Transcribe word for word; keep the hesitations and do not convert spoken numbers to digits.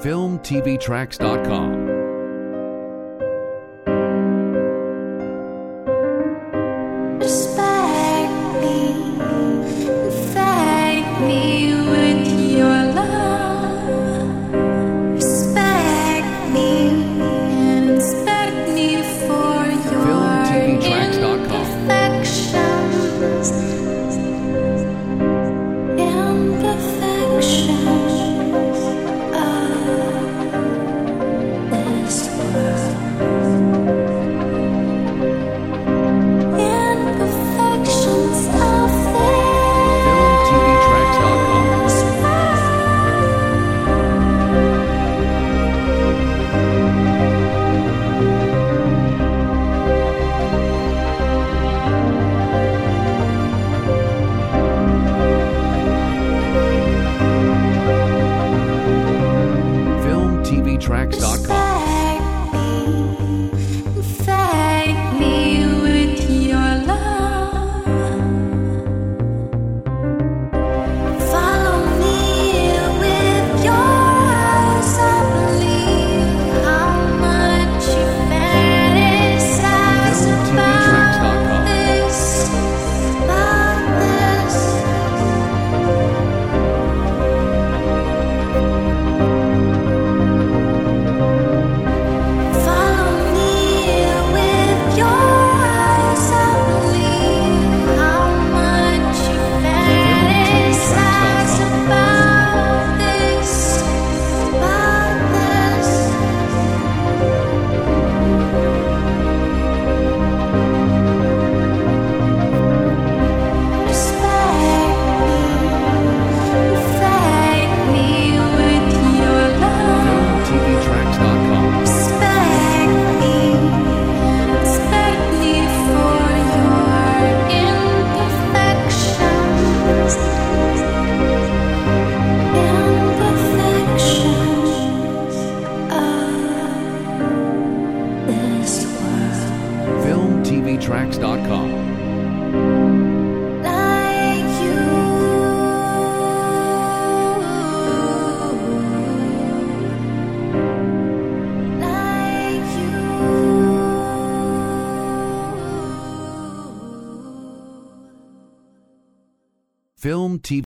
film t v tracks dot com. Respect me, thank me with your love. Respect me and inspect me for your film t v tracks dot com. imperfections. Imperfections of this world. Imperfections of film t v tracks dot com. film t v tracks dot com. Thank me with your love. Follow me with your eyes. I believe how much you fantasize film t v tracks dot com. about this, about this. Follow me with your eyes. I believe how much you fantasize about this, about this. Respect me, thank me with your love. film t v tracks dot com. Respect me, respect me for your imperfections. Imperfections of this world. film t v tracks dot com. Like you, like you. film t v